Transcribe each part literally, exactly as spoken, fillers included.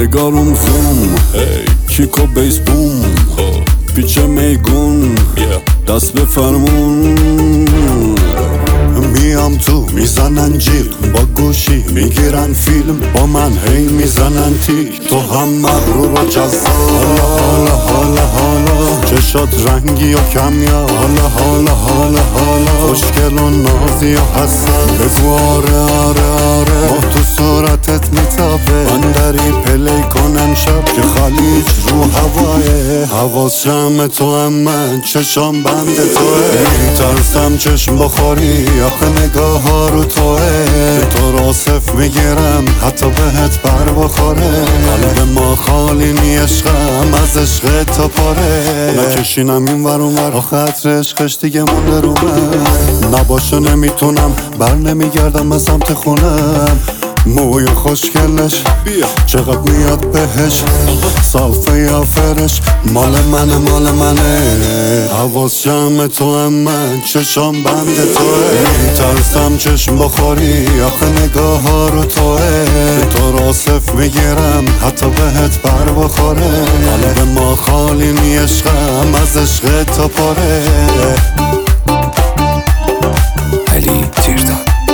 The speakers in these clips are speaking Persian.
نگارم زوم کیکو بیس بوم پیچ میگون دست به فرمون میام تو میزنن جیغ با گوشی میگیرن فیلم با من هی میزنن تیک تو هم مغرور و جذاب حالا حالا حالا حالا چشات رنگی و کمیا حالا حالا حالا حالا خوشگل و نازی و حسن بگو آره آره آره ما تو صورتت میتابه من داری پلی کنم شب که خلیج رو هوایه حواس جمع تو هم من چشام بند توه میترسم چشم بخوری آخه نگاه ها رو توه تو را صف میگیرم حتی بهت پر بخوره قلب ما خالی نی عشقم از عشق تا پاره نکشینم این ور اون ور آخه عطر عشقش دیگه مونده رو من نباشه نمیتونم بر نمیگردم از سمت خونم موی خوشگلش چقدر میاد بهش صافه یا فرش مال منه مال منه حواس جمع تو هم من چشام بند توه میترسم چشم بخوری آخه نگاه ها رو توه تو را صف میگیرم حتی بهت پر بخوره قلب ما خالی نی عشقم از عشق تا پاره علی تیرداد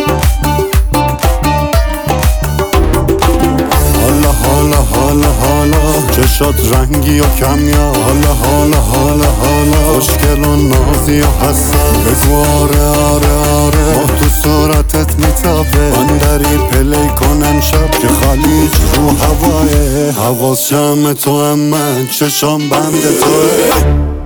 حالا حالا حالا چشات رنگی و کمیا حالا حالا حالا حالا خوشگل و نازی و حسن بگو آره آره آره ما تو صورتت میتابه من داری پلی کنم شب که خلیج رو هوایه حواس جمع تو هم من چشام بند توه